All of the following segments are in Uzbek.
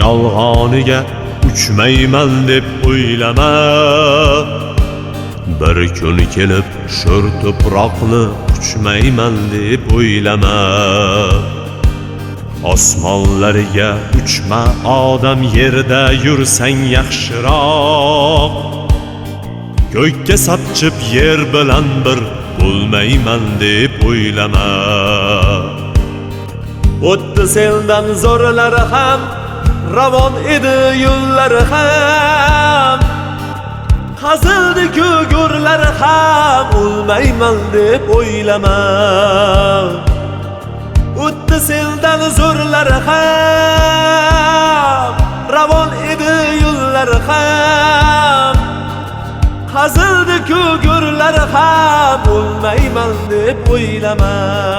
yolg'oniga uchmayman deb o'ylama. Bir kun kelib sho'r tuproqni uchmayman deb o'ylama. Osmonlarga uchma odam, yerda yursang yaxshiroq. Ko'kka sapchib yer bilan bir bo'lmayman deb o'ylama. O'tdi sendan zo'rlari ham, ravon edi yo'llari ham. Qazildi ko'gurlari ham, o'lmayman deb o'ylama. O'tdi sendan zo'rlari ham, ravon edi yo'llari ham. Qazildi ko'gurlari ham, o'lmayman deb o'ylama.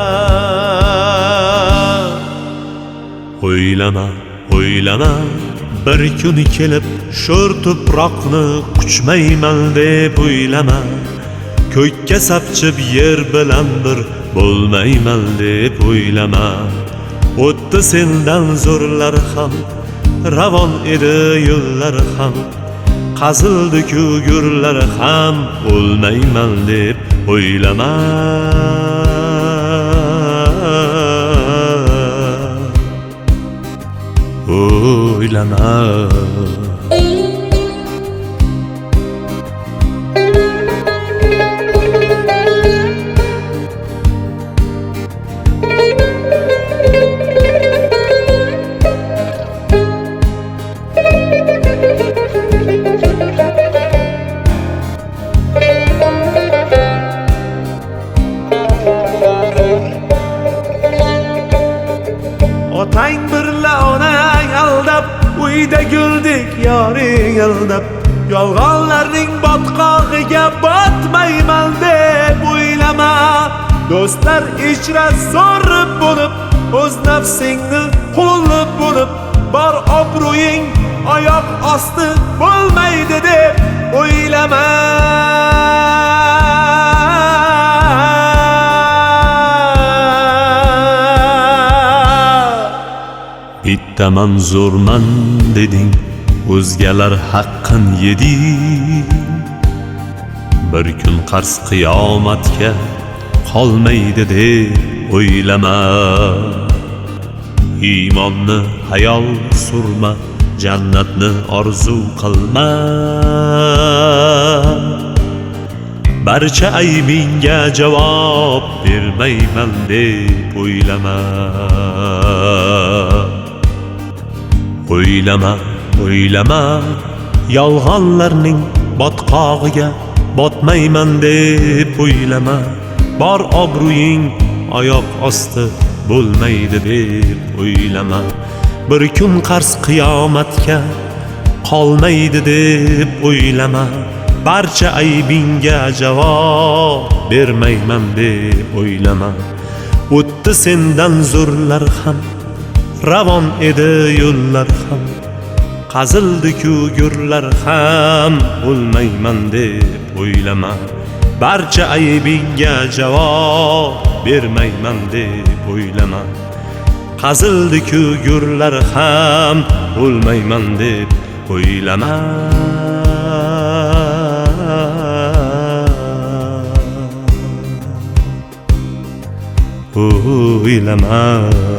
O'ylama, o'ylama, bir kun kelib sho'r tuproqni quchmayman deb o'ylama. Ko'kka sapchib yer bilan bir bo'lmayman deb o'ylama. O'tdi sendan zo'rlar ham, ravon edi yo'llar ham. Qazildi ko'gurlar ham, o'lmayman deb o'ylama. O'ylama. Otang birla onang aldab, uyda guldek yoring aldab. Yolg'onlarning botqog'iga botmayman deb o'ylama. Do'stlar ichra zo'r bo'lib, o'z nafsingni qo'llab bo'lib, bor obro'ying oyoq osti bo'lmaydi deb o'ylama. Bitta manzurman deding, o'zgalar haqqin yeding. Bir kun qarz qiyomatga qolmaydi deb o'ylama. Iymonni hayol surma, jannatni orzu qilma. Barcha aybingga javob bermayman deb o'ylama. O'ylama, o'ylama, yolg'onlarning botqog'iga botmayman deb o'ylama. Bor obro'ying oyoq osti bo'lmaydi deb o'ylama. Bir kun qarz qiyomatga qolmaydi deb o'ylama. Barcha aybingga javob bermayman deb o'ylama. O'tdi sendan zo'rlar ham, ravon edi yo'llar ham. Qazildi ko'gurlar ham, o'lmayman deb o'ylama. Barcha aybingga javob bermayman deb o'ylama. Qazildi ko'gurlar ham, o'lmayman deb o'ylama. O'ylama.